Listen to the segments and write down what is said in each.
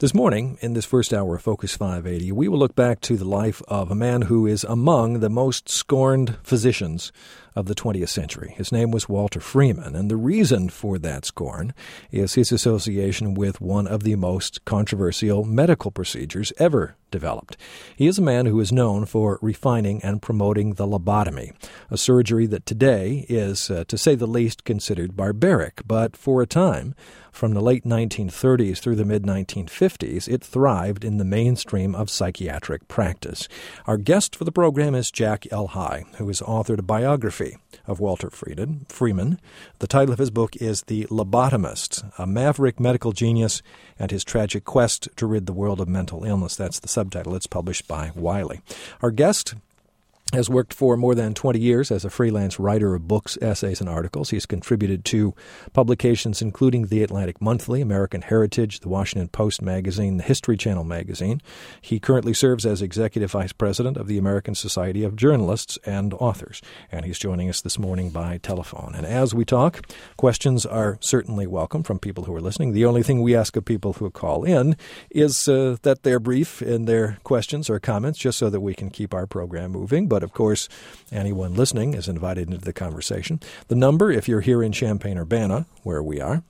This morning, in this first hour of Focus 580, we will look back to the life of a man who is among the most scorned physicians of the 20th century. His name was Walter Freeman, and the reason for that scorn is his association with one of the most controversial medical procedures ever developed. He is a man who is known for refining and promoting the lobotomy, a surgery that today is, to say the least, considered barbaric. But for a time, from the late 1930s through the mid-1950s, it thrived in the mainstream of psychiatric practice. Our guest for the program is Jack L. High, who has authored a biography of Walter Freeman. The title of his book is The Lobotomist, a maverick medical genius and his tragic quest to rid the world of mental illness. That's the subtitle. It's published by Wiley. Our guest has worked for more than 20 years as a freelance writer of books, essays, and articles. He's contributed to publications including The Atlantic Monthly, American Heritage, The Washington Post magazine, the History Channel magazine. He currently serves as Executive Vice President of the American Society of Journalists and Authors, and he's joining us this morning by telephone. And as we talk, questions are certainly welcome from people who are listening. The only thing we ask of people who call in is that they're brief in their questions or comments, just so that we can keep our program moving. But of course, anyone listening is invited into the conversation. The number, if you're here in Champaign-Urbana, where we are,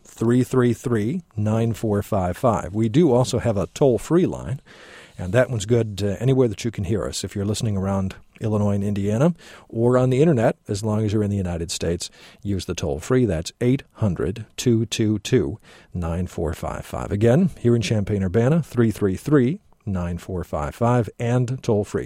333-9455. We do also have a toll-free line, and that one's good anywhere that you can hear us. If you're listening around Illinois and Indiana, or on the Internet, as long as you're in the United States, use the toll-free. That's 800-222-9455. Again, here in Champaign-Urbana, 333-9455, and toll-free,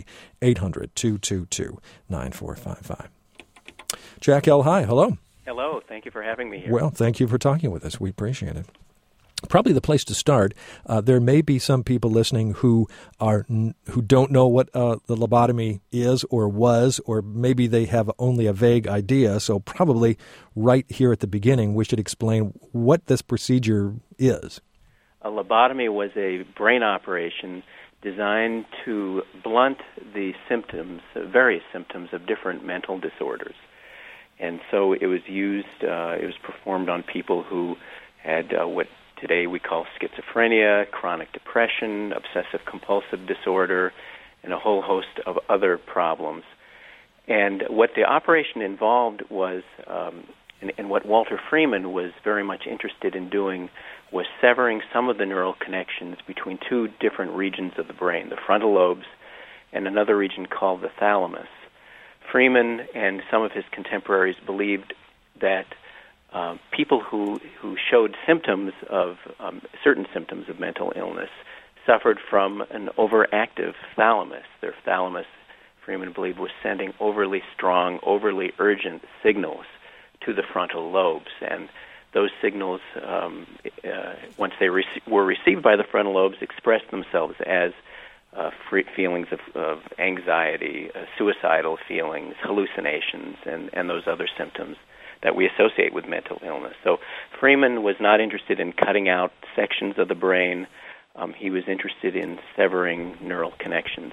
800-222-9455. Jack L. High, hello. Hello. Thank you for having me here. Well, thank you for talking with us. We appreciate it. Probably the place to start. There may be some people listening who don't know what the lobotomy is or was, or maybe they have only a vague idea. So probably right here at the beginning, we should explain what this procedure is. A lobotomy was a brain operation designed to blunt the symptoms, various symptoms of different mental disorders. And so it was performed on people who had what today we call schizophrenia, chronic depression, obsessive-compulsive disorder, and a whole host of other problems. And what the operation involved was, and what Walter Freeman was very much interested in doing, was severing some of the neural connections between two different regions of the brain, the frontal lobes and another region called the thalamus. Freeman and some of his contemporaries believed that people who showed symptoms of certain symptoms of mental illness suffered from an overactive thalamus. Their thalamus, Freeman believed, was sending overly strong, overly urgent signals to the frontal lobes, and those signals, once they were received by the frontal lobes, expressed themselves as feelings of anxiety, suicidal feelings, hallucinations, and those other symptoms that we associate with mental illness. So Freeman was not interested in cutting out sections of the brain. He was interested in severing neural connections.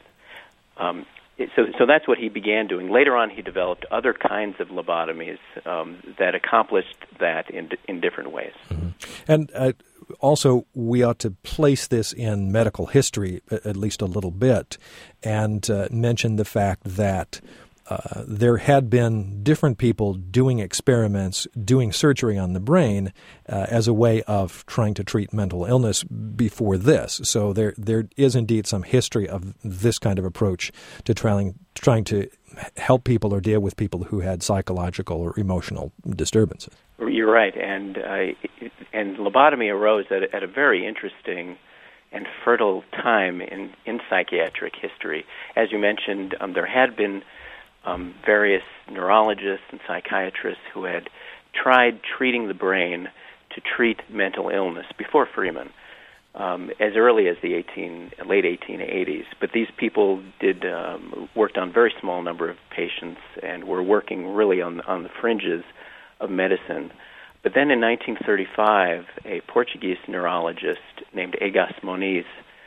So that's what he began doing. Later on, he developed other kinds of lobotomies that accomplished that in different ways. Mm-hmm. And also, we ought to place this in medical history at least a little bit and mention the fact that there had been different people doing experiments, doing surgery on the brain as a way of trying to treat mental illness before this. So there is indeed some history of this kind of approach to trying to help people or deal with people who had psychological or emotional disturbances. You're right, and lobotomy arose at a very interesting and fertile time in psychiatric history. As you mentioned, there had been various neurologists and psychiatrists who had tried treating the brain to treat mental illness before Freeman, as early as the late 1880s. But these people worked on a very small number of patients and were working really on the fringes of medicine. But then in 1935, a Portuguese neurologist named Egas Moniz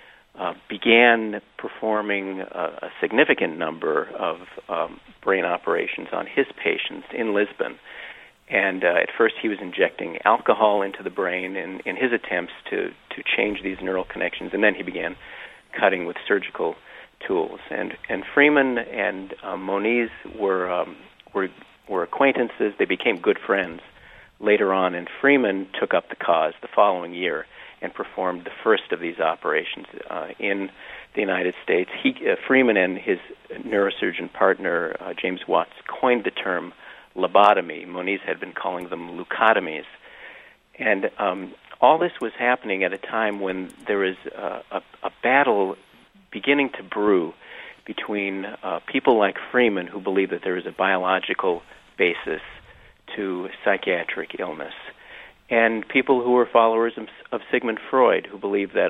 began performing a significant number of brain operations on his patients in Lisbon. And at first he was injecting alcohol into the brain in his attempts to to change these neural connections, and then he began cutting with surgical tools. And Freeman and Moniz were acquaintances. They became good friends later on, and Freeman took up the cause the following year and performed the first of these operations in the United States. Freeman and his neurosurgeon partner, James Watts, coined the term lobotomy. Moniz had been calling them leucotomies. And all this was happening at a time when there was a battle beginning to brew between people like Freeman, who believed that there is a biological basis to psychiatric illness, and people who were followers of Sigmund Freud, who believed that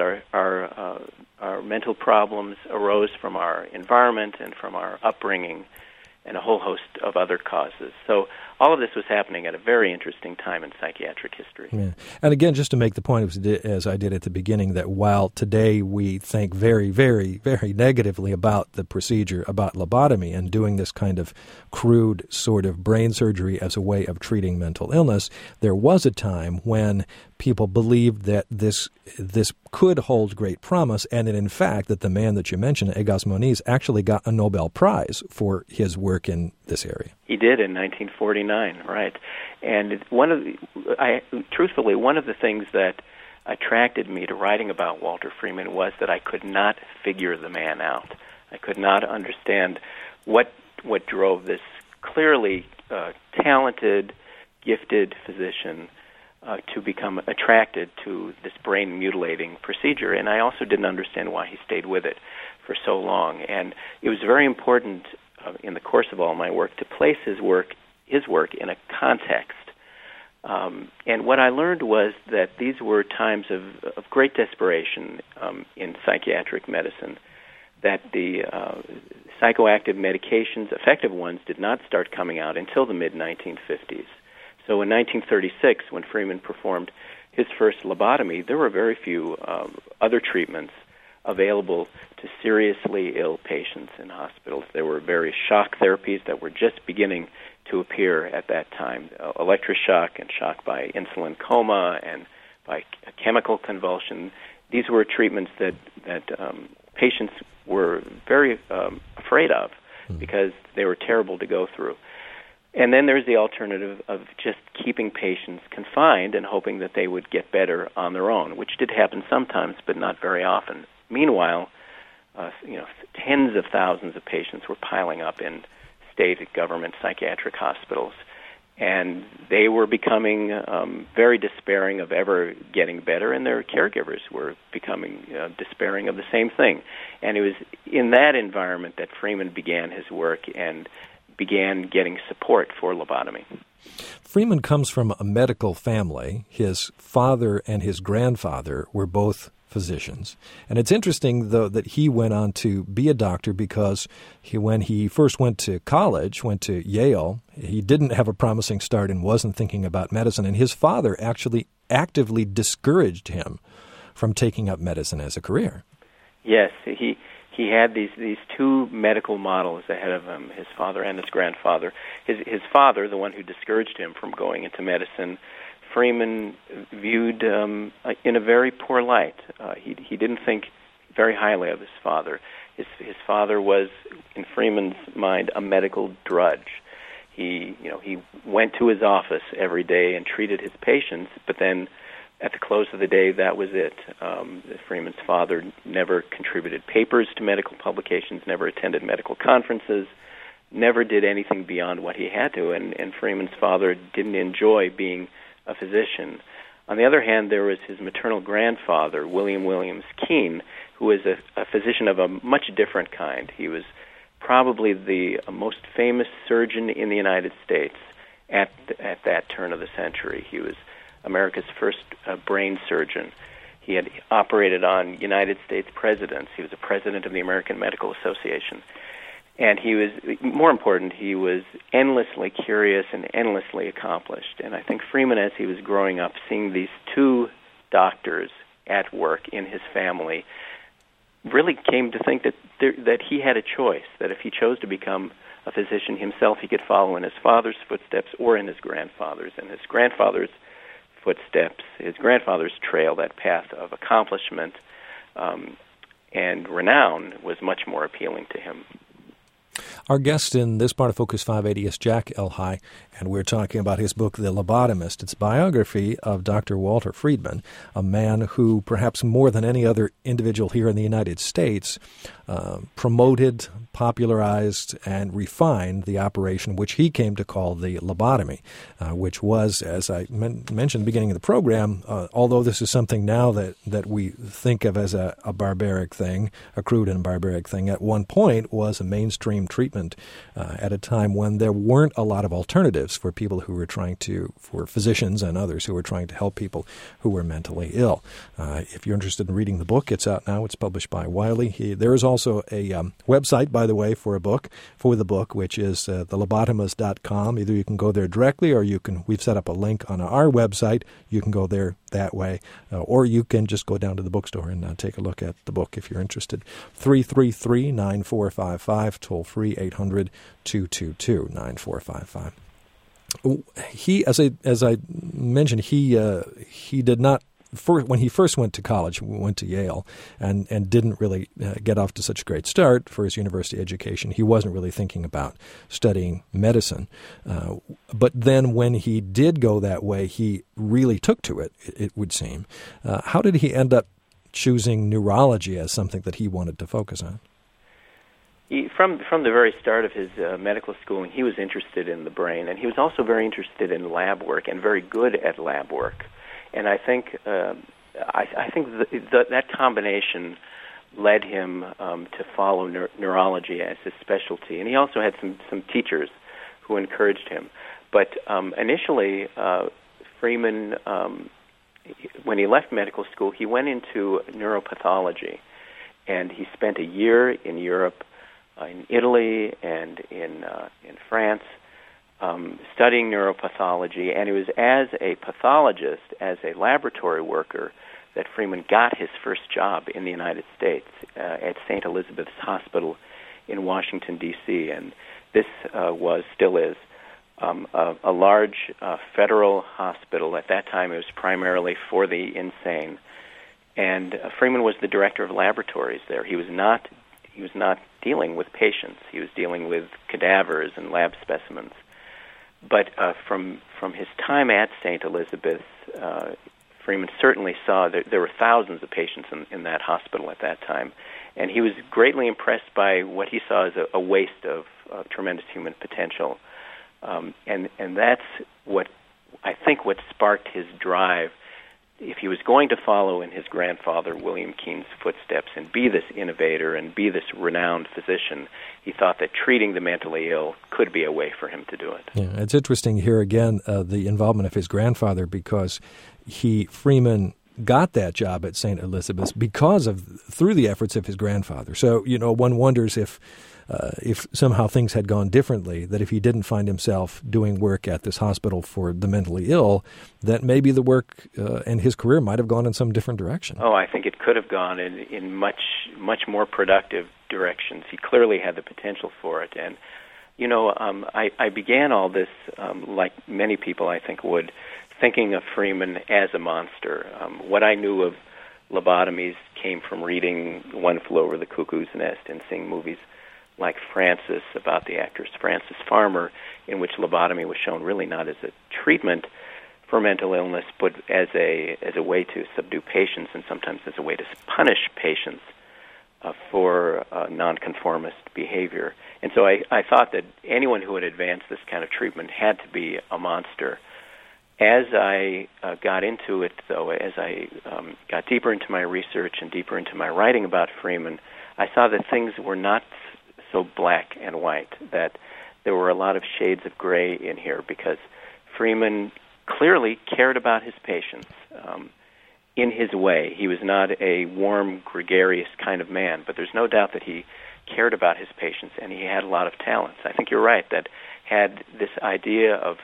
our mental problems arose from our environment and from our upbringing and a whole host of other causes. So all of this was happening at a very interesting time in psychiatric history. Yeah. And again, just to make the point, as I did at the beginning, that while today we think very, very, very negatively about the procedure, about lobotomy and doing this kind of crude sort of brain surgery as a way of treating mental illness, there was a time when people believed that this could hold great promise, and that in fact that the man that you mentioned, Egas Moniz, actually got a Nobel Prize for his work in this area. He did in 1949, right? And truthfully, one of the things that attracted me to writing about Walter Freeman was that I could not figure the man out. I could not understand what drove this clearly talented, gifted physician to become attracted to this brain-mutilating procedure. And I also didn't understand why he stayed with it for so long. And it was very important in the course of all my work to place his work in a context. And what I learned was that these were times of great desperation in psychiatric medicine, that the psychoactive medications, effective ones, did not start coming out until the mid-1950s. So in 1936, when Freeman performed his first lobotomy, there were very few other treatments available to seriously ill patients in hospitals. There were various shock therapies that were just beginning to appear at that time, electroshock and shock by insulin coma and by chemical convulsion. These were treatments that patients were very afraid of because they were terrible to go through. And then there's the alternative of just keeping patients confined and hoping that they would get better on their own, which did happen sometimes, but not very often. Meanwhile, tens of thousands of patients were piling up in state and government psychiatric hospitals, and they were becoming very despairing of ever getting better, and their caregivers were becoming despairing of the same thing. And it was in that environment that Freeman began his work and began getting support for lobotomy. Freeman comes from a medical family. His father and his grandfather were both physicians. And it's interesting, though, that he went on to be a doctor because when he first went to college, went to Yale, he didn't have a promising start and wasn't thinking about medicine. And his father actually actively discouraged him from taking up medicine as a career. Yes, he had these two medical models ahead of him, his father and his grandfather. His father, the one who discouraged him from going into medicine, Freeman viewed in a very poor light. He didn't think very highly of his father. His father was, in Freeman's mind, a medical drudge. He went to his office every day and treated his patients, but then at the close of the day, that was it. Freeman's father never contributed papers to medical publications, never attended medical conferences, never did anything beyond what he had to, and Freeman's father didn't enjoy being a physician. On the other hand, there was his maternal grandfather, William Williams Keene, who was a physician of a much different kind. He was probably the most famous surgeon in the United States at that turn of the century. He was America's first brain surgeon. He had operated on United States presidents. He was a president of the American Medical Association. And he was, more important, he was endlessly curious and endlessly accomplished. And I think Freeman, as he was growing up, seeing these two doctors at work in his family, really came to think that he had a choice, that if he chose to become a physician himself, he could follow in his father's footsteps or in his grandfather's. And his grandfather's footsteps, his grandfather's trail, that path of accomplishment and renown, was much more appealing to him. Our guest in this part of Focus 580 is Jack Elhai, and we're talking about his book, The Lobotomist. It's a biography of Dr. Walter Friedman, a man who, perhaps more than any other individual here in the United States, promoted, popularized, and refined the operation which he came to call the lobotomy, which was, as I mentioned at the beginning of the program, although this is something now that we think of as a barbaric thing, a crude and barbaric thing, at one point was a mainstream treatment at a time when there weren't a lot of alternatives for people who were for physicians and others who were trying to help people who were mentally ill. If you're interested in reading the book, it's out now. It's published by Wiley. There is also a website, by the way, for the book, which is thelobotomist.com. Either you can go there directly, or we've set up a link on our website. You can go there that way, or you can just go down to the bookstore and take a look at the book if you're interested. 333-9455, toll free 800-222-9455. He, as I mentioned, he did not. When he first went to college, went to Yale, and didn't really get off to such a great start for his university education. He wasn't really thinking about studying medicine. But then when he did go that way, he really took to it, it would seem. How did he end up choosing neurology as something that he wanted to focus on? From the very start of his medical schooling, he was interested in the brain, and he was also very interested in lab work and very good at lab work. And I think that combination led him to follow neurology as his specialty. And he also had some teachers who encouraged him. But initially, Freeman, when he left medical school, he went into neuropathology. And he spent a year in Europe, in Italy, and in France, studying neuropathology, and it was as a pathologist, as a laboratory worker, that Freeman got his first job in the United States at St. Elizabeth's Hospital in Washington, D.C., and this still is, a large federal hospital. At that time, it was primarily for the insane, and Freeman was the director of laboratories there. He was not dealing with patients. He was dealing with cadavers and lab specimens. But from his time at St. Elizabeth's, Freeman certainly saw that there were thousands of patients in that hospital at that time, and he was greatly impressed by what he saw as a waste of tremendous human potential. And that's what sparked his drive. If he was going to follow in his grandfather, William Keene's footsteps, and be this innovator and be this renowned physician, he thought that treating the mentally ill could be a way for him to do it. Yeah, it's interesting here again, the involvement of his grandfather, because Freeman got that job at St. Elizabeth's through the efforts of his grandfather. So, one wonders if somehow things had gone differently, that if he didn't find himself doing work at this hospital for the mentally ill, that maybe the work and his career might have gone in some different direction. Oh, I think it could have gone in much more productive directions. He clearly had the potential for it. And, I began all this, like many people I think would, thinking of Freeman as a monster. What I knew of lobotomies came from reading One Flew Over the Cuckoo's Nest and seeing movies like Frances, about the actress Frances Farmer, in which lobotomy was shown really not as a treatment for mental illness, but as a way to subdue patients, and sometimes as a way to punish patients for nonconformist behavior. And so I thought that anyone who would advance this kind of treatment had to be a monster. As I got into it, though, as I got deeper into my research and deeper into my writing about Freeman, I saw that things were not so black and white, that there were a lot of shades of gray in here, because Freeman clearly cared about his patients in his way. He was not a warm, gregarious kind of man, but there's no doubt that he cared about his patients, and he had a lot of talents. I think you're right, that had this idea of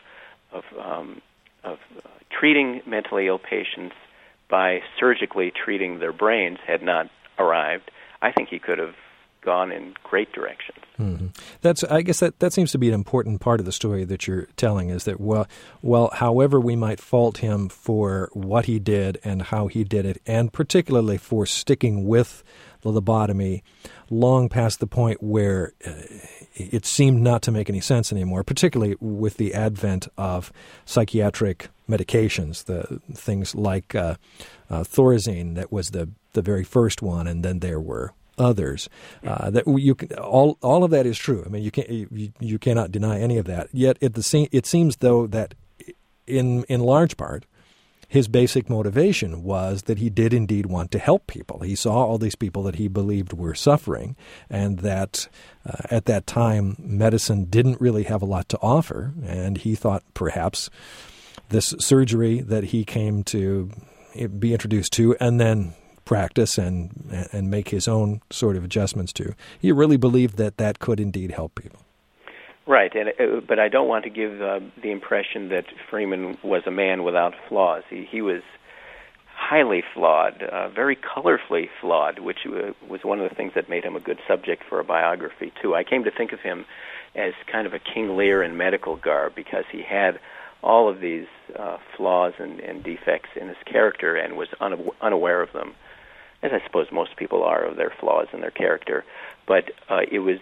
treating mentally ill patients by surgically treating their brains had not arrived, I think he could have gone in great directions. Mm-hmm. I guess that seems to be an important part of the story that you're telling, is that, well, however we might fault him for what he did and how he did it, and particularly for sticking with the lobotomy long past the point where it seemed not to make any sense anymore, particularly with the advent of psychiatric medications, the things like Thorazine, that was the very first one, and then there were others. That you can, all of that is true. I mean, you cannot deny any of that. Yet it seems though that in large part, his basic motivation was that he did indeed want to help people. He saw all these people that he believed were suffering, and that at that time medicine didn't really have a lot to offer, and he thought perhaps this surgery that he came to be introduced to and then practice and make his own sort of adjustments to, he really believed that could indeed help people. Right, but I don't want to give the impression that Freeman was a man without flaws. He was highly flawed, very colorfully flawed, which was one of the things that made him a good subject for a biography, too. I came to think of him as kind of a King Lear in medical garb, because he had all of these flaws and defects in his character and was unaware of them, as I suppose most people are of their flaws in their character. But it was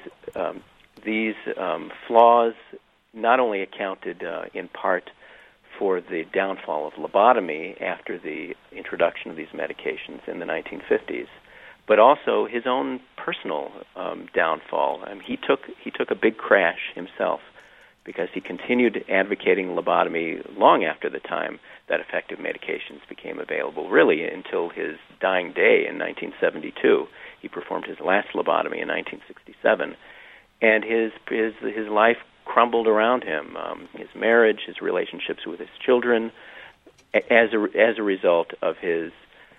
these flaws not only accounted in part for the downfall of lobotomy after the introduction of these medications in the 1950s, but also his own personal downfall. I mean, he took a big crash himself, because he continued advocating lobotomy long after the time that effective medications became available, really until his dying day in 1972. He performed his last lobotomy in 1967, and his life crumbled around him. His marriage, his relationships with his children, as a result of his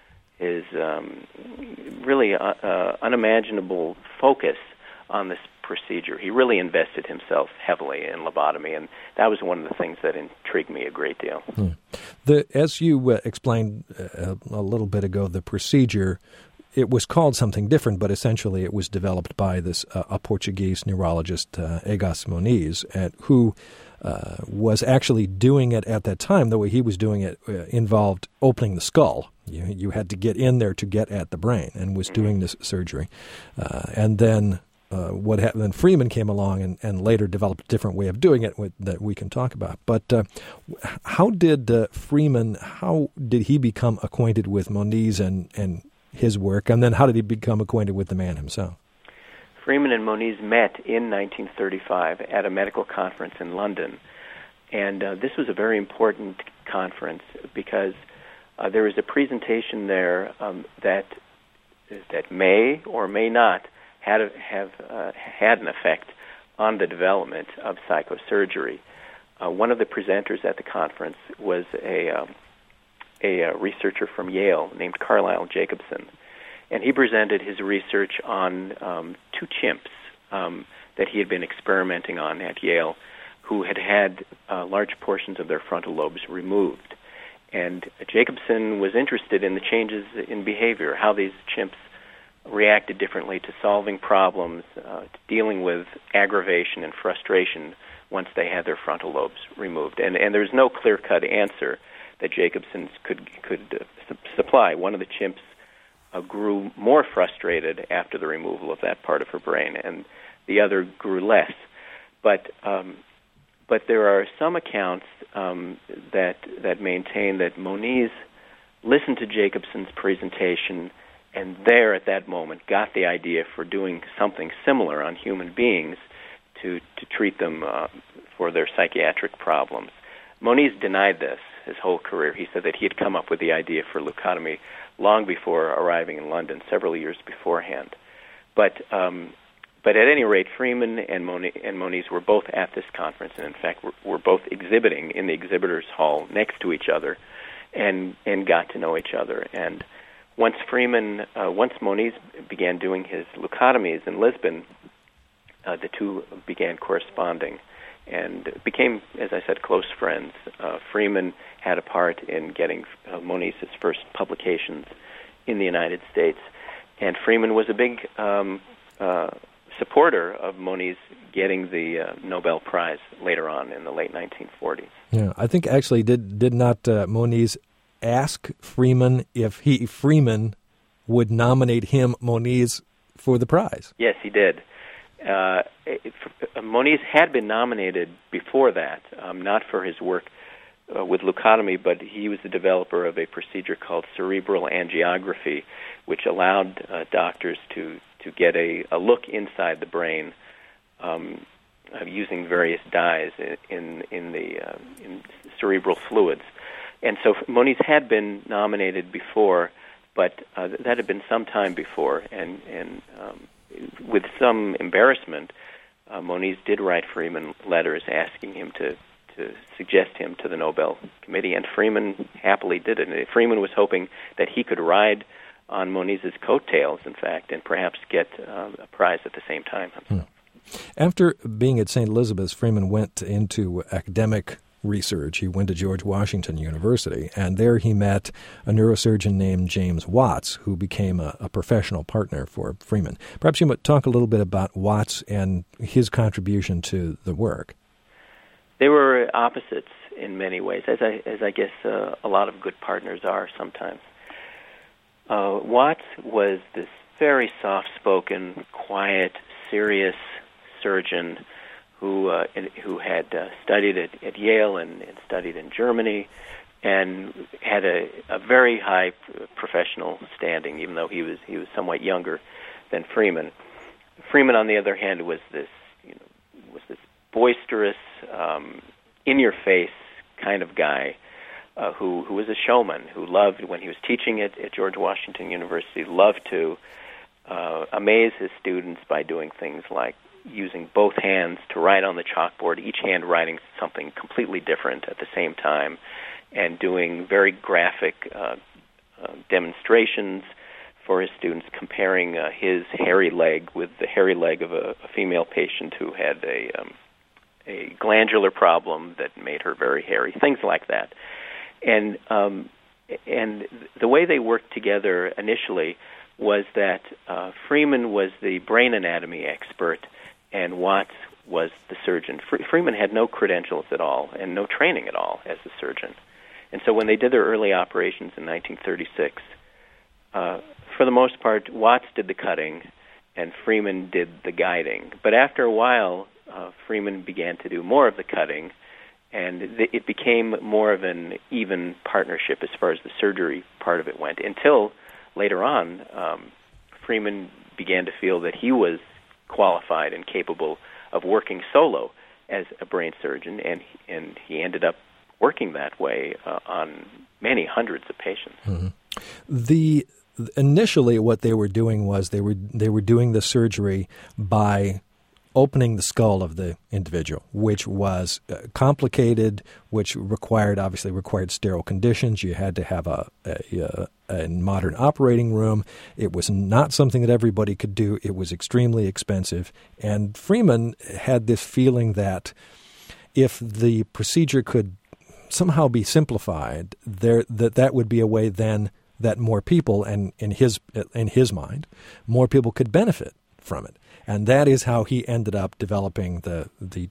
really unimaginable focus on this procedure. He really invested himself heavily in lobotomy, and that was one of the things that intrigued me a great deal. As you explained a little bit ago, the procedure, it was called something different, but essentially it was developed by this a Portuguese neurologist, Egas Moniz, who was actually doing it at that time. The way he was doing it involved opening the skull. You had to get in there to get at the brain, and was doing this surgery. And then what happened? Then Freeman came along and later developed a different way of doing it that we can talk about. But how did Freeman? How did he become acquainted with Moniz and his work? And then how did he become acquainted with the man himself? Freeman and Moniz met in 1935 at a medical conference in London, and this was a very important conference because there was a presentation there that may or may not have had an effect on the development of psychosurgery. One of the presenters at the conference was a researcher from Yale named Carlisle Jacobson, and he presented his research on two chimps that he had been experimenting on at Yale, who had large portions of their frontal lobes removed. And Jacobson was interested in the changes in behavior, how these chimps reacted differently to solving problems, to dealing with aggravation and frustration once they had their frontal lobes removed. And there's no clear-cut answer that Jacobson could supply. One of the chimps grew more frustrated after the removal of that part of her brain, and the other grew less. But there are some accounts that maintain that Moniz listened to Jacobson's presentation and there at that moment got the idea for doing something similar on human beings to treat them for their psychiatric problems. Moniz denied this his whole career. He said that he had come up with the idea for leucotomy long before arriving in London, several years beforehand. But at any rate, Freeman and Moniz were both at this conference, and in fact were both exhibiting in the exhibitors' hall next to each other, and got to know each other. And once Moniz began doing his leucotomies in Lisbon, the two began corresponding and became, as I said, close friends. Freeman had a part in getting Moniz's first publications in the United States, and Freeman was a big supporter of Moniz getting the Nobel Prize later on in the late 1940s. Yeah, I think actually did not Moniz ask Freeman if Freeman would nominate him, Moniz, for the prize? Yes, he did. Moniz had been nominated before that, not for his work with leucotomy, but he was the developer of a procedure called cerebral angiography, which allowed doctors to get a look inside the brain using various dyes in cerebral fluids. And so Moniz had been nominated before, but that had been some time before, and with some embarrassment, Moniz did write Freeman letters asking him to suggest him to the Nobel Committee, and Freeman happily did it. And Freeman was hoping that he could ride on Moniz's coattails, in fact, and perhaps get a prize at the same time. After being at St. Elizabeth's, Freeman went into academic research. He went to George Washington University, and there he met a neurosurgeon named James Watts, who became a professional partner for Freeman. Perhaps you might talk a little bit about Watts and his contribution to the work. They were opposites in many ways, as I guess a lot of good partners are sometimes. Watts was this very soft-spoken, quiet, serious surgeon who had studied at Yale and studied in Germany, and had a very high professional standing, even though he was somewhat younger than Freeman. Freeman, on the other hand, was this boisterous, in-your-face kind of guy who was a showman, who loved, when he was teaching at George Washington University, loved to amaze his students by doing things like using both hands to write on the chalkboard, each hand writing something completely different at the same time, and doing very graphic demonstrations for his students, comparing his hairy leg with the hairy leg of a female patient who had a glandular problem that made her very hairy, things like that. And the way they worked together initially was that Freeman was the brain anatomy expert and Watts was the surgeon. Freeman had no credentials at all and no training at all as a surgeon. And so when they did their early operations in 1936, for the most part, Watts did the cutting and Freeman did the guiding. But after a while, Freeman began to do more of the cutting, and it became more of an even partnership as far as the surgery part of it went, until later on, Freeman began to feel that he was qualified and capable of working solo as a brain surgeon, and he ended up working that way on many hundreds of patients. Mm-hmm. Initially, what they were doing was they were doing the surgery by opening the skull of the individual, which was complicated, which obviously required sterile conditions. You had to have a modern operating room. It was not something that everybody could do. It was extremely expensive. And Freeman had this feeling that if the procedure could somehow be simplified, that would be a way then that more people, and in his mind, more people could benefit from it. And that is how he ended up developing the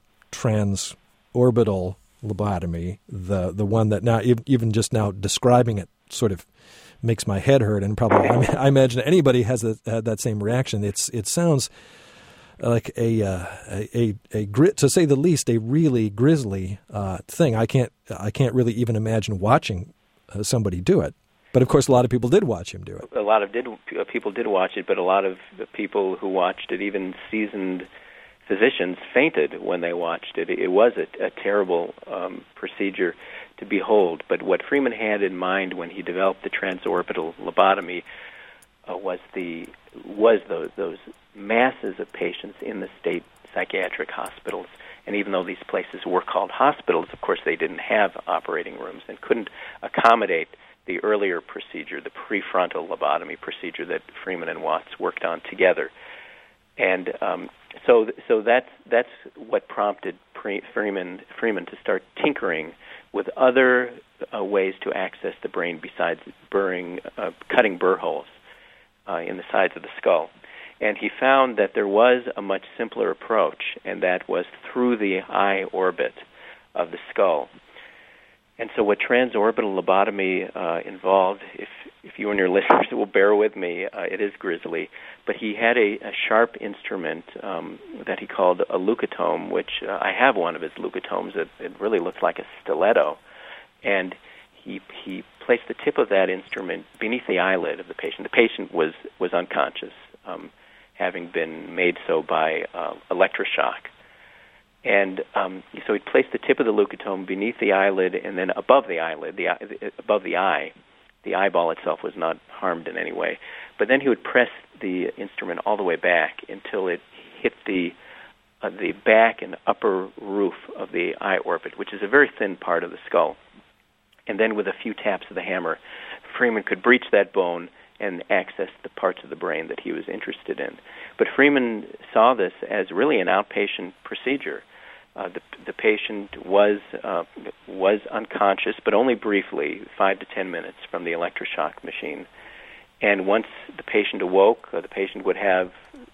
transorbital lobotomy, the one that now, even just now describing it, sort of makes my head hurt. And probably, I imagine anybody has that same reaction. It sounds like a grit, to say the least, a really grisly thing. I can't really even imagine watching somebody do it. But, of course, a lot of people did watch him do it. A lot of people did watch it, but a lot of the people who watched it, even seasoned physicians, fainted when they watched it. It was a terrible procedure to behold. But what Freeman had in mind when he developed the transorbital lobotomy was those masses of patients in the state psychiatric hospitals. And even though these places were called hospitals, of course, they didn't have operating rooms and couldn't accommodate the earlier procedure, the prefrontal lobotomy procedure that Freeman and Watts worked on together. And so that's what prompted Freeman to start tinkering with other ways to access the brain besides cutting burr holes in the sides of the skull. And he found that there was a much simpler approach, and that was through the eye orbit of the skull. And so what transorbital lobotomy involved, if you and your listeners will bear with me, it is grisly, but he had a sharp instrument that he called a leucotome, which I have one of his leucotomes. It really looks like a stiletto. And he placed the tip of that instrument beneath the eyelid of the patient. The patient was unconscious, having been made so by electroshock. And so he placed the tip of the leucotome beneath the eyelid and then above the eyelid, above the eye. The eyeball itself was not harmed in any way. But then he would press the instrument all the way back until it hit the back and upper roof of the eye orbit, which is a very thin part of the skull. And then with a few taps of the hammer, Freeman could breach that bone and access the parts of the brain that he was interested in. But Freeman saw this as really an outpatient procedure. The patient was unconscious, but only briefly, 5 to 10 minutes from the electroshock machine. And once the patient awoke, the patient would have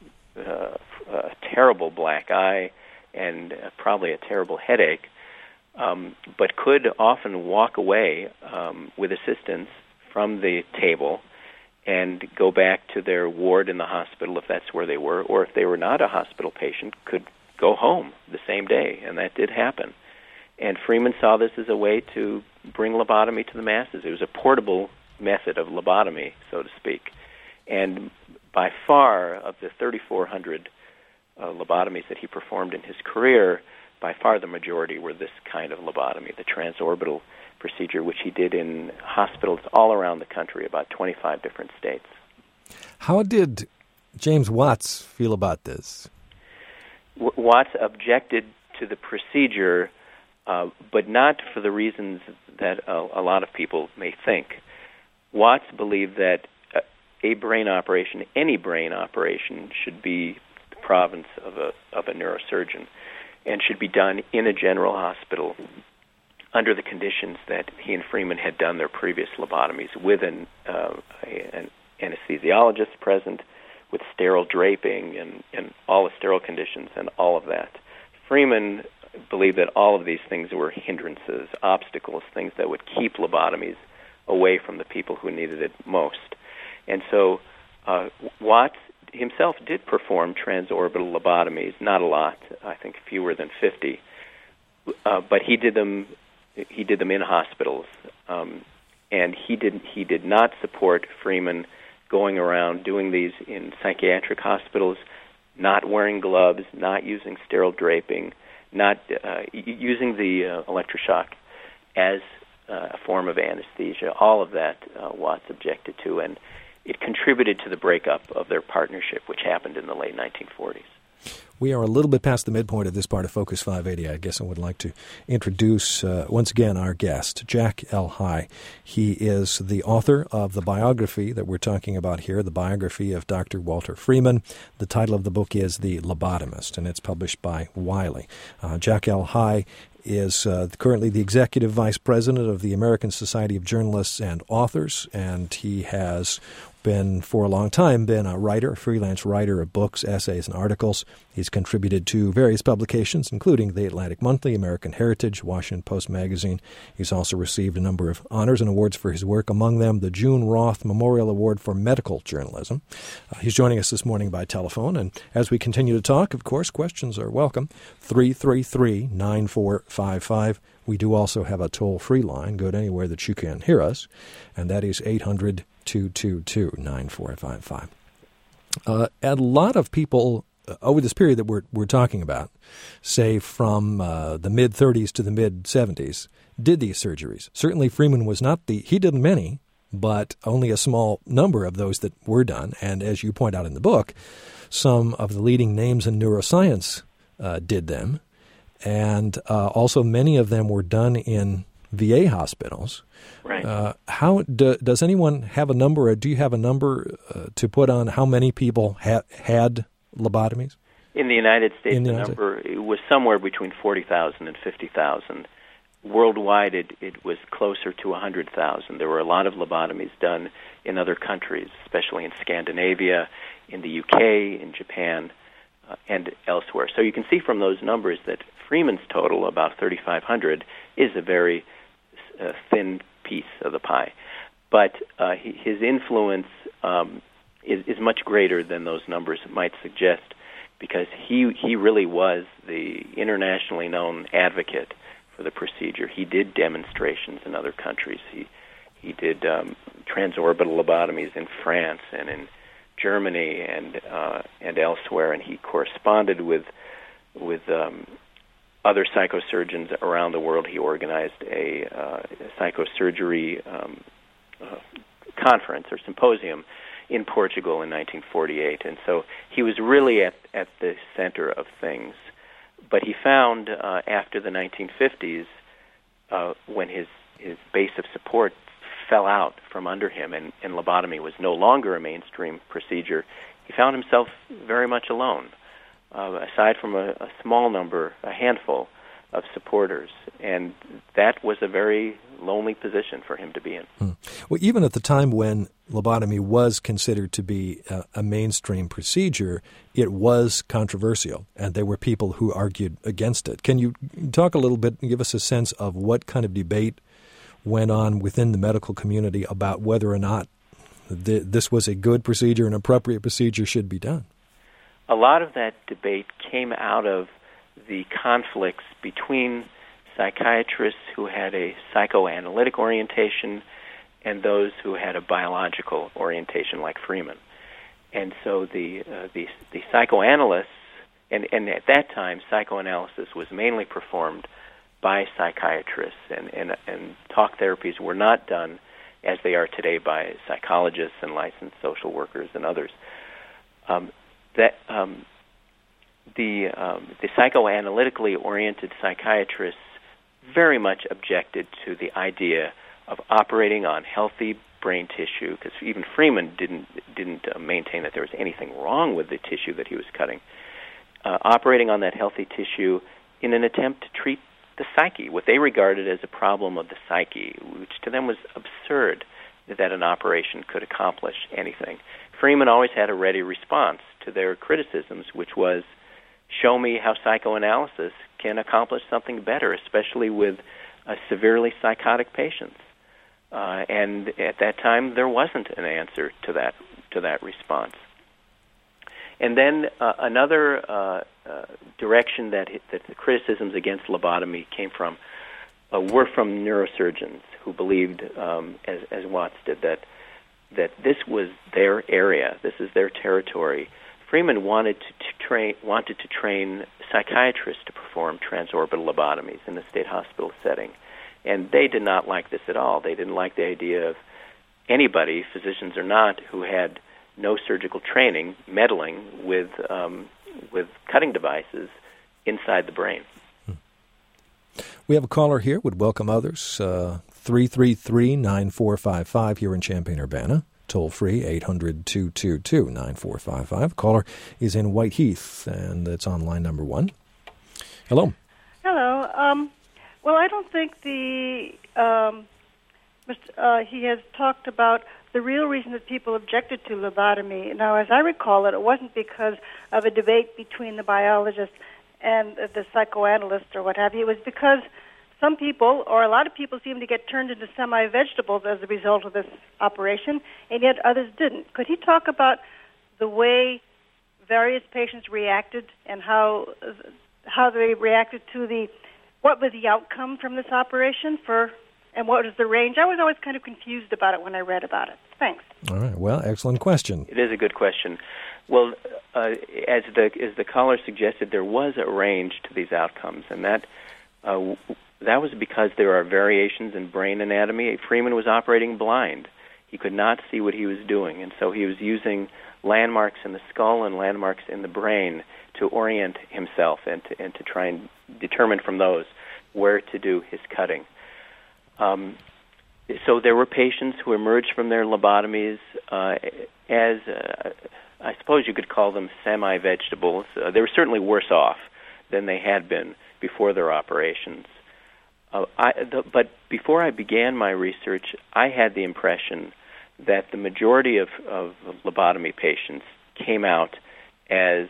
a terrible black eye and probably a terrible headache, but could often walk away with assistance from the table and go back to their ward in the hospital if that's where they were, or if they were not a hospital patient, could go home the same day, and that did happen. And Freeman saw this as a way to bring lobotomy to the masses. It was a portable method of lobotomy, so to speak. And by far, of the 3,400 lobotomies that he performed in his career, by far the majority were this kind of lobotomy, the transorbital procedure, which he did in hospitals all around the country, about 25 different states. How did James Watts feel about this? Watts objected to the procedure, but not for the reasons that a lot of people may think. Watts believed that a brain operation, any brain operation, should be the province of a neurosurgeon and should be done in a general hospital under the conditions that he and Freeman had done their previous lobotomies, with an anesthesiologist present, with sterile draping and all the sterile conditions and all of that. Freeman believed that all of these things were hindrances, obstacles, things that would keep lobotomies away from the people who needed it most. And so Watts himself did perform transorbital lobotomies, not a lot, I think fewer than 50, but he did them in hospitals, and he did not support Freeman going around doing these in psychiatric hospitals, not wearing gloves, not using sterile draping, not using the electroshock as a form of anesthesia. All of that Watts objected to, and it contributed to the breakup of their partnership, which happened in the late 1940s. We are a little bit past the midpoint of this part of Focus 580. I guess I would like to introduce once again our guest, Jack L. High. He is the author of the biography that we're talking about here, the biography of Dr. Walter Freeman. The title of the book is The Lobotomist, and it's published by Wiley. Jack L. High is currently the executive vice president of the American Society of Journalists and Authors, and he has been, for a long time, been a writer, a freelance writer of books, essays, and articles. He's contributed to various publications, including The Atlantic Monthly, American Heritage, Washington Post Magazine. He's also received a number of honors and awards for his work, among them the June Roth Memorial Award for Medical Journalism. He's joining us this morning by telephone, and as we continue to talk, of course, questions are welcome. 333-9455. We do also have a toll-free line. Go to anywhere that you can hear us, and that is 800-222-9455. A lot of people over this period that we're talking about, say from the mid-30s to the mid-70s, did these surgeries. Certainly Freeman was not he did many, but only a small number of those that were done. And as you point out in the book, some of the leading names in neuroscience did them. And also many of them were done in VA hospitals. Right. How does anyone have a number, or do you have a number to put on how many people had lobotomies? In the United States, the number it was somewhere between 40,000 and 50,000. Worldwide, it was closer to 100,000. There were a lot of lobotomies done in other countries, especially in Scandinavia, in the UK, in Japan, and elsewhere. So you can see from those numbers that Freeman's total, about 3,500, is a very thin piece of the pie. But his influence is much greater than those numbers might suggest, because he really was the internationally known advocate for the procedure. He did demonstrations in other countries. He did transorbital lobotomies in France and in Germany and elsewhere, and he corresponded with other psychosurgeons around the world. He organized a psychosurgery conference or symposium in Portugal in 1948, and so he was really at the center of things. But he found after the 1950s, when his base of support fell out from under him and lobotomy was no longer a mainstream procedure, he found himself very much alone, aside from a small number, a handful of supporters. And that was a very lonely position for him to be in. Well, even at the time when lobotomy was considered to be a mainstream procedure, it was controversial, and there were people who argued against it. Can you talk a little bit and give us a sense of what kind of debate went on within the medical community about whether or not this was a good procedure, an appropriate procedure should be done? A lot of that debate came out of the conflicts between psychiatrists who had a psychoanalytic orientation and those who had a biological orientation, like Freeman. And so the psychoanalysts, and at that time, psychoanalysis was mainly performed by psychiatrists, and talk therapies were not done as they are today by psychologists and licensed social workers and others. The psychoanalytically oriented psychiatrists very much objected to the idea of operating on healthy brain tissue, because even Freeman didn't maintain that there was anything wrong with the tissue that he was cutting. Operating on that healthy tissue in an attempt to treat the psyche, what they regarded as a problem of the psyche, which to them was absurd that an operation could accomplish anything. Freeman always had a ready response to their criticisms, which was, show me how psychoanalysis can accomplish something better, especially with severely psychotic patients. And at that time, there wasn't an answer to that response. And then another direction that the criticisms against lobotomy came from were from neurosurgeons who believed, as Watts did, that this was their area, this is their territory. Freeman wanted to train psychiatrists to perform transorbital lobotomies in the state hospital setting, and they did not like this at all. They didn't like the idea of anybody, physicians or not, who had no surgical training, meddling with cutting devices inside the brain. We have a caller here. Would welcome others. 333-9455 here in Champaign-Urbana. Toll free, 800-222-9455. Caller is in Whiteheath, and it's on line number 1. Hello. Hello. Well, I don't think he has talked about the real reason that people objected to lobotomy. Now, as I recall it wasn't because of a debate between the biologist and the psychoanalyst or what have you. It was because some people, or a lot of people, seem to get turned into semi-vegetables as a result of this operation, and yet others didn't. Could he talk about the way various patients reacted and how they reacted to what was the outcome from this operation and what was the range? I was always kind of confused about it when I read about it. Thanks. All right. Well, excellent question. It is a good question. Well, as the caller suggested, there was a range to these outcomes, and that was because there are variations in brain anatomy. Freeman was operating blind. He could not see what he was doing, and so he was using landmarks in the skull and landmarks in the brain to orient himself and to try and determine from those where to do his cutting. So there were patients who emerged from their lobotomies as, I suppose you could call them semi-vegetables. They were certainly worse off than they had been before their operations. But before I began my research, I had the impression that the majority of lobotomy patients came out as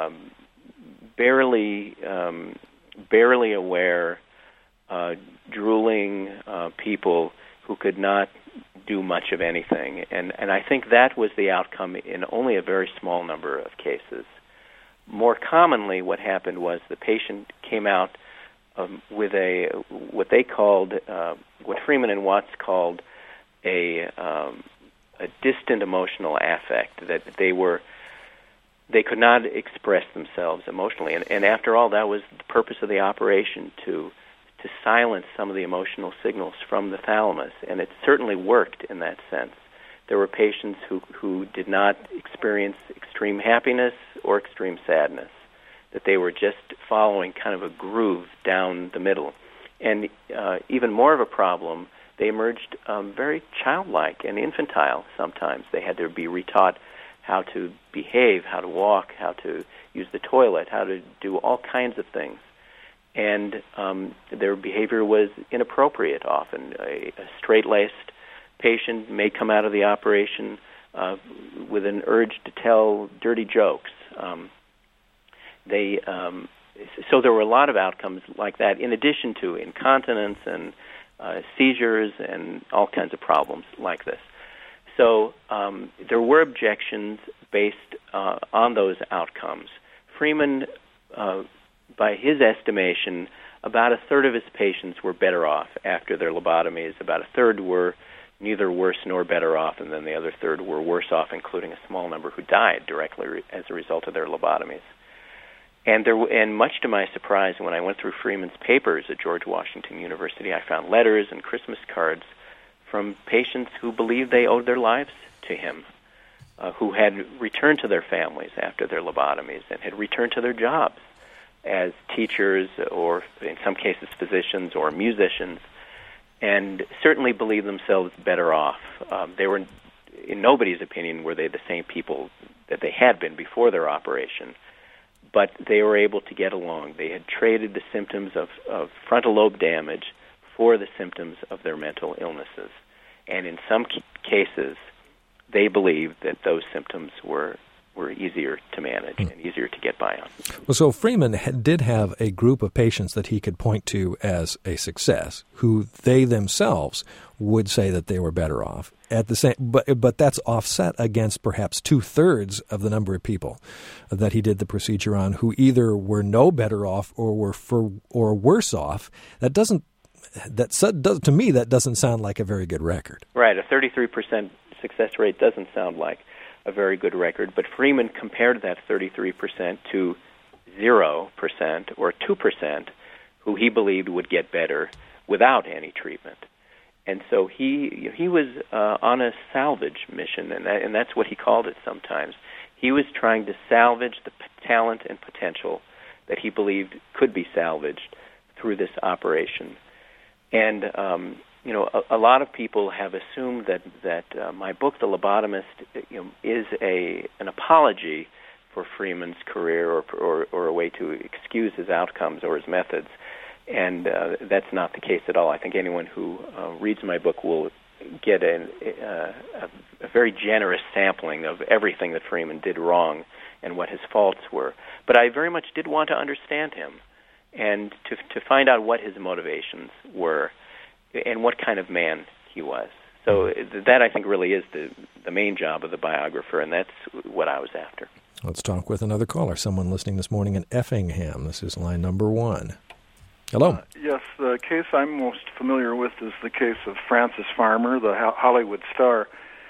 barely aware, drooling people who could not do much of anything. And I think that was the outcome in only a very small number of cases. More commonly, what happened was the patient came out with what they called, what Freeman and Watts called a distant emotional affect, that they could not express themselves emotionally. And after all, that was the purpose of the operation, to silence some of the emotional signals from the thalamus, and it certainly worked in that sense. There were patients who did not experience extreme happiness or extreme sadness, that they were just following kind of a groove down the middle. And even more of a problem, they emerged very childlike and infantile sometimes. They had to be retaught how to behave, how to walk, how to use the toilet, how to do all kinds of things. And their behavior was inappropriate often. A straight-laced patient may come out of the operation with an urge to tell dirty jokes. So there were a lot of outcomes like that, in addition to incontinence and seizures and all kinds of problems like this. So there were objections based on those outcomes. Freeman, by his estimation, about a third of his patients were better off after their lobotomies. About a third were neither worse nor better off, and then the other third were worse off, including a small number who died directly as a result of their lobotomies. And much to my surprise, when I went through Freeman's papers at George Washington University, I found letters and Christmas cards from patients who believed they owed their lives to him, who had returned to their families after their lobotomies and had returned to their jobs as teachers or, in some cases, physicians or musicians, and certainly believed themselves better off. They were, in nobody's opinion, were they the same people that they had been before their operation, but they were able to get along. They had traded the symptoms of frontal lobe damage for the symptoms of their mental illnesses. And in some cases, they believed that those symptoms were easier to manage and easier to get by on. Well, so Freeman did have a group of patients that he could point to as a success, who they themselves would say that they were better off. At the same, but that's offset against perhaps 2/3 of the number of people that he did the procedure on, who either were no better off or were worse off. To me, that doesn't sound like a very good record. Right, a 33% success rate doesn't sound like a very good record, but Freeman compared that 33% to 0% or 2% who he believed would get better without any treatment. And so he was on a salvage mission, and that's what he called it sometimes. He was trying to salvage the talent and potential that he believed could be salvaged through this operation. And a lot of people have assumed that my book, The Lobotomist, is an apology for Freeman's career or a way to excuse his outcomes or his methods. And that's not the case at all. I think anyone who reads my book will get a very generous sampling of everything that Freeman did wrong and what his faults were. But I very much did want to understand him and to find out what his motivations were and what kind of man he was. So that, I think, really is the main job of the biographer, and that's what I was after. Let's talk with another caller, someone listening this morning in Effingham. This is line number 1. Hello. Yes, the case I'm most familiar with is the case of Frances Farmer, the Hollywood star.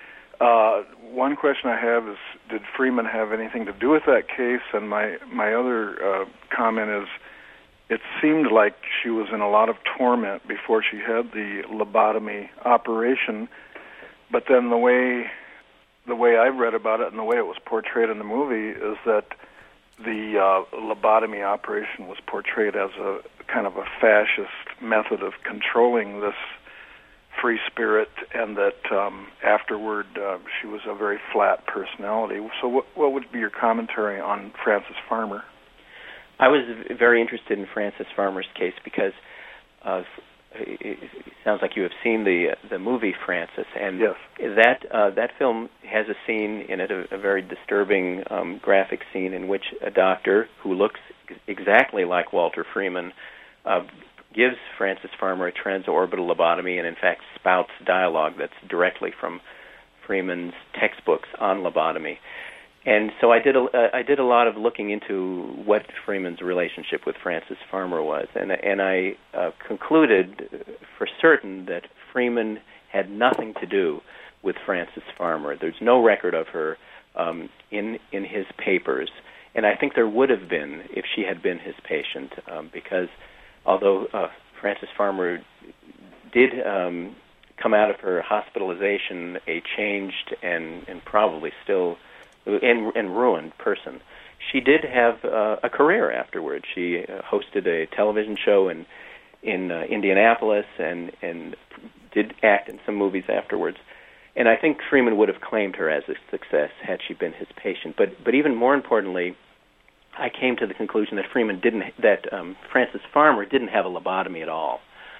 One question I have is, did Freeman have anything to do with that case? And my other comment is, it seemed like she was in a lot of torment before she had the lobotomy operation, but then the way I've read about it and the way it was portrayed in the movie is that the lobotomy operation was portrayed as a kind of a fascist method of controlling this free spirit, and that afterward she was a very flat personality. So what would be your commentary on Frances Farmer? I was very interested in Frances Farmer's case because it sounds like you have seen the movie Frances, and yes. that film has a scene in it, a very disturbing graphic scene in which a doctor who looks exactly like Walter Freeman gives Frances Farmer a transorbital lobotomy, and in fact spouts dialogue that's directly from Freeman's textbooks on lobotomy. And so I did a lot of looking into what Freeman's relationship with Frances Farmer was, and I concluded for certain that Freeman had nothing to do with Frances Farmer. There's no record of her in his papers, and I think there would have been if she had been his patient, because although Frances Farmer did come out of her hospitalization a changed and probably still and ruined person, she did have a career afterwards. She hosted a television show in Indianapolis and did act in some movies afterwards. And I think Freeman would have claimed her as a success had she been his patient. But even more importantly, I came to the conclusion that Frances Farmer didn't have a lobotomy at all.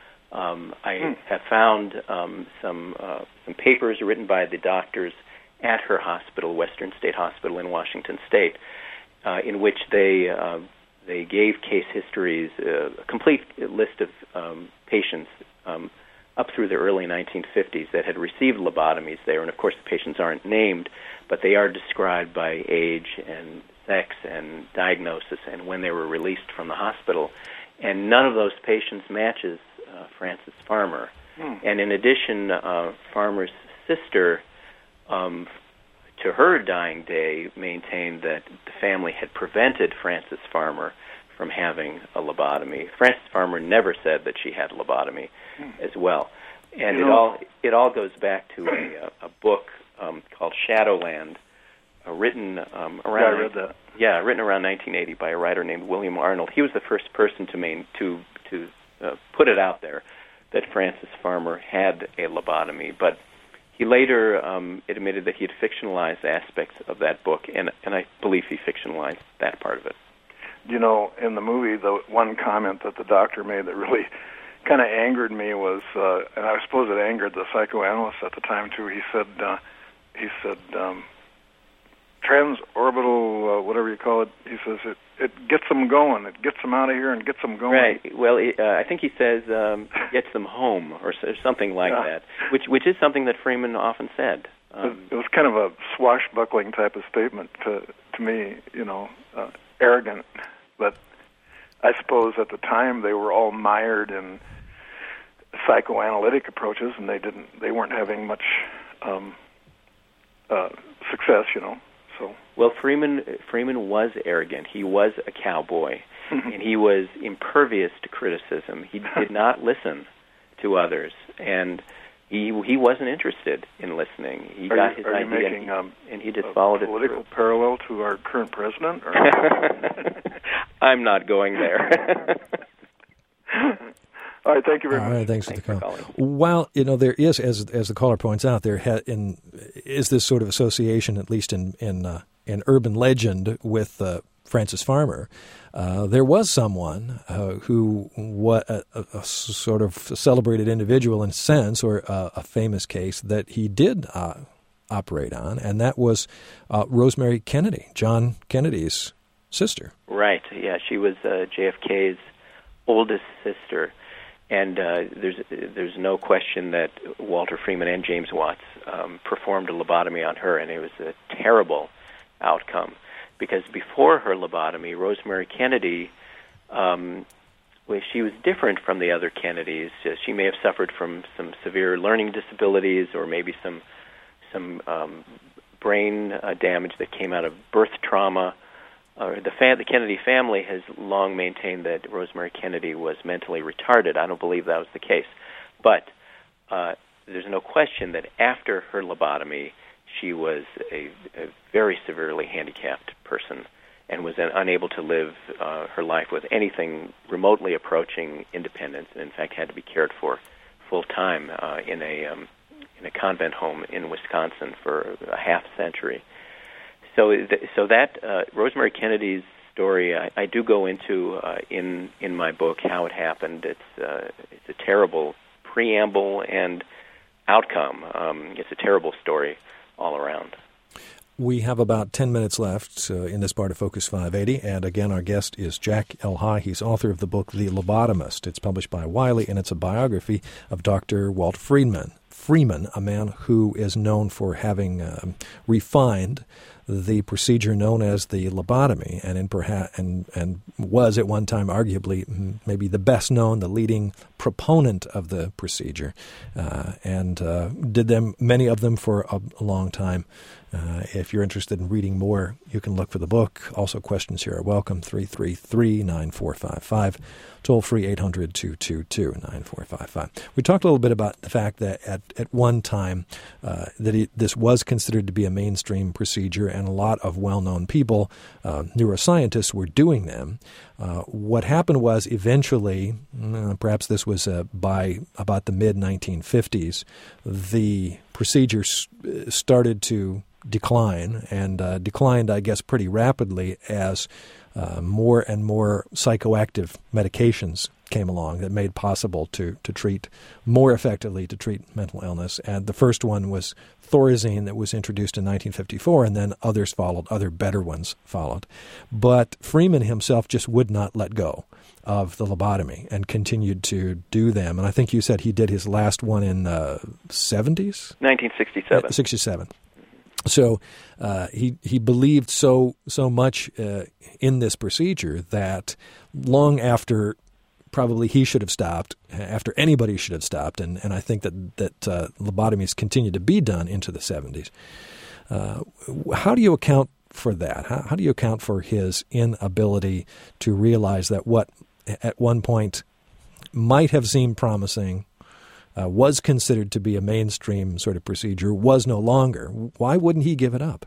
I have found some papers written by the doctors at her hospital, Western State Hospital in Washington State, in which they gave case histories, a complete list of patients up through the early 1950s that had received lobotomies there. And of course, the patients aren't named, but they are described by age and sex and diagnosis and when they were released from the hospital. And none of those patients matches Frances Farmer. And in addition, Farmer's sister, to her dying day, maintained that the family had prevented Frances Farmer from having a lobotomy. Frances Farmer never said that she had a lobotomy as well. And it all goes back to a book called Shadowland, written around I read that. Yeah, written around 1980 by a writer named William Arnold. He was the first person to put it out there that Frances Farmer had a lobotomy, but he later admitted that he had fictionalized aspects of that book, and I believe he fictionalized that part of it. You know, in the movie, the one comment that the doctor made that really kind of angered me was, and I suppose it angered the psychoanalyst at the time too. He said, transorbital, whatever you call it. He says it gets them going. It gets them out of here and gets them going. Right. Well, I think he says gets them home or something like that, which is something that Freeman often said. It was kind of a swashbuckling type of statement to me, you know, arrogant. But I suppose at the time they were all mired in psychoanalytic approaches, and they weren't having much success, you know. So. Well, Freeman was arrogant. He was a cowboy, and he was impervious to criticism. He did not listen to others, and he wasn't interested in listening. He got his idea, and he just followed it through. Political parallel to our current president? Or? I'm not going there. All right, thank you very much. All right, thanks for the call. While, you know, there is, as the caller points out, is this sort of association, at least in urban legend, with Frances Farmer. There was someone who was a sort of celebrated individual in a sense, or a famous case that he did operate on, and that was Rosemary Kennedy, John Kennedy's sister. Right, yeah, she was JFK's oldest sister. And there's no question that Walter Freeman and James Watts performed a lobotomy on her, and it was a terrible outcome. Because before her lobotomy, Rosemary Kennedy, she was different from the other Kennedys. She may have suffered from some severe learning disabilities, or maybe some brain damage that came out of birth trauma. The Kennedy family has long maintained that Rosemary Kennedy was mentally retarded. I don't believe that was the case. But there's no question that after her lobotomy, she was a very severely handicapped person and was unable to live her life with anything remotely approaching independence, and in fact had to be cared for full-time in a convent home in Wisconsin for a half century. So that Rosemary Kennedy's story. I do go into in my book how it happened. It's a terrible preamble and outcome. It's a terrible story all around. We have about 10 minutes left in this part of Focus 580, and again, our guest is Jack Elhai. He's author of the book The Lobotomist. It's published by Wiley, and it's a biography of Dr. Walt Freeman, a man who is known for having refined the procedure known as the lobotomy, and was at one time arguably maybe the best known, the leading proponent of the procedure, and did many of them for a long time. If you're interested in reading more, you can look for the book. Also, questions here are welcome, 333-9455. Toll-free 800-222-9455. We talked a little bit about the fact that at one time this was considered to be a mainstream procedure, and a lot of well-known people, neuroscientists, were doing them. What happened was eventually, perhaps this was by about the mid-1950s, the procedure started to decline, and declined, I guess, pretty rapidly as more and more psychoactive medications came along that made possible to treat more effectively, to treat mental illness. And the first one was Thorazine, that was introduced in 1954, and then others followed, other better ones followed. But Freeman himself just would not let go of the lobotomy and continued to do them. And I think you said he did his last one in 70s? 1967. 67. So he believed so much in this procedure that long after probably he should have stopped, after anybody should have stopped, and I think that lobotomies continued to be done into the 70s. How do you account for that? How do you account for his inability to realize that what at one point might have seemed promising, was considered to be a mainstream sort of procedure, was no longer? Why wouldn't he give it up?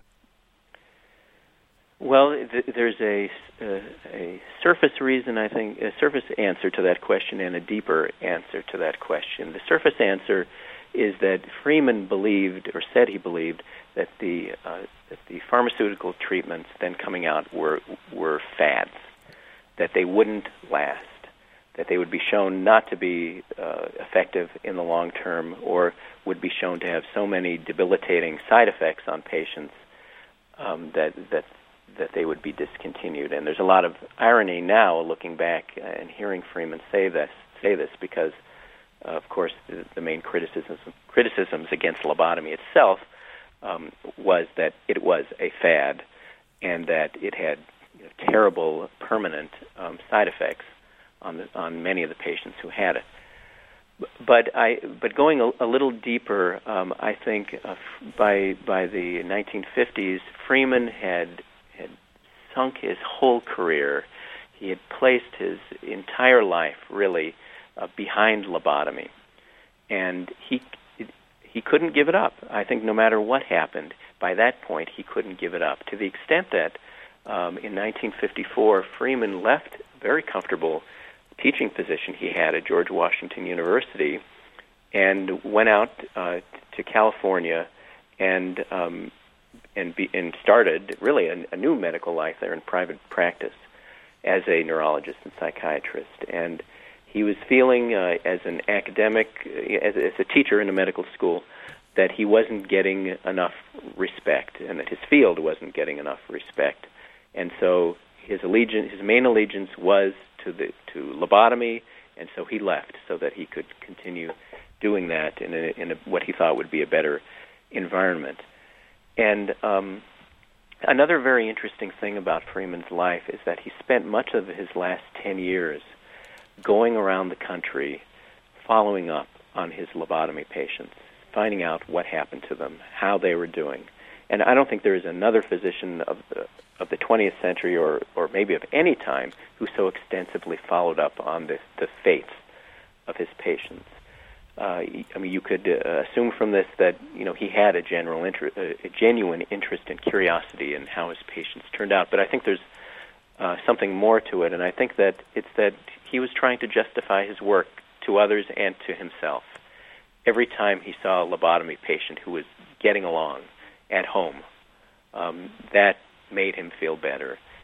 Well, there's a surface reason, I think, a surface answer to that question and a deeper answer to that question. The surface answer is that Freeman believed, or said he believed, that the pharmaceutical treatments then coming out were fads, that they wouldn't last, that they would be shown not to be effective in the long term, or would be shown to have so many debilitating side effects on patients that they would be discontinued. And there's a lot of irony now, looking back and hearing Freeman say this, because, of course, the main criticisms against lobotomy itself was that it was a fad, and that it had terrible permanent side effects on many of the patients who had it. But going a little deeper, I think by the 1950s, Freeman had sunk his whole career. He had placed his entire life really behind lobotomy, and he couldn't give it up. I think no matter what happened, by that point he couldn't give it up, to the extent that in 1954 Freeman left a very comfortable teaching position he had at George Washington University and went out to California and started really a new medical life there in private practice as a neurologist and psychiatrist. And he was feeling as an academic, as a teacher in a medical school, that he wasn't getting enough respect, and that his field wasn't getting enough respect. And so his main allegiance was to lobotomy, and so he left so that he could continue doing that in what he thought would be a better environment. And another very interesting thing about Freeman's life is that he spent much of his last 10 years going around the country following up on his lobotomy patients, finding out what happened to them, how they were doing. And I don't think there is another physician of the 20th century, or maybe of any time, who so extensively followed up on the fates of his patients. I mean, you could assume from this that he had a genuine interest and curiosity in how his patients turned out. But I think there's something more to it, and I think that it's that he was trying to justify his work to others and to himself. Every time he saw a lobotomy patient who was getting along at home, that made him feel better.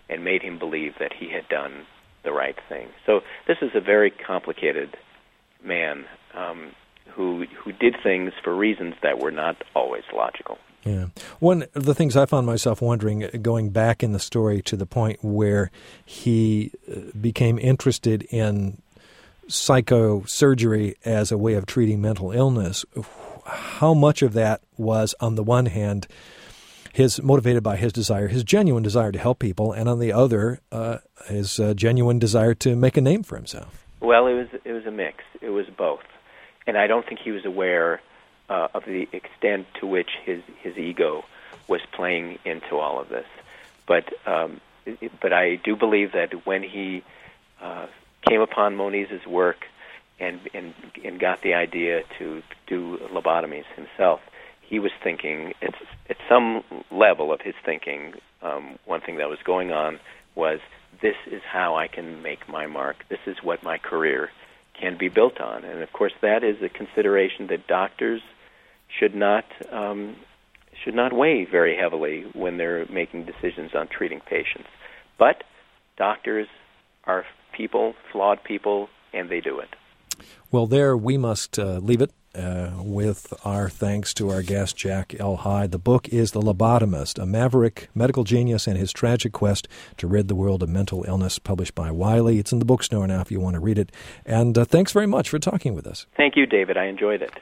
and made him believe that he had done the right thing. So this is a very complicated man who did things for reasons that were not always logical. Yeah. One of the things I found myself wondering, going back in the story to the point where he became interested in psychosurgery as a way of treating mental illness, how much of that was, on the one hand, motivated by his genuine desire to help people, and on the other, his genuine desire to make a name for himself? Well, it was a mix. It was both. And I don't think he was aware of the extent to which his ego was playing into all of this. But I do believe that when he came upon Moniz's work and got the idea to do lobotomies himself, he was thinking, at some level of his thinking, one thing that was going on was, this is how I can make my mark. This is what my career can be built on. And, of course, that is a consideration that doctors should not weigh very heavily when they're making decisions on treating patients. But doctors are people, flawed people, and they do it. Well, there we must leave it with our thanks to our guest, Jack L. Hyde. The book is The Lobotomist, a maverick medical genius and his tragic quest to rid the world of mental illness, published by Wiley. It's in the bookstore now if you want to read it. And thanks very much for talking with us. Thank you, David. I enjoyed it.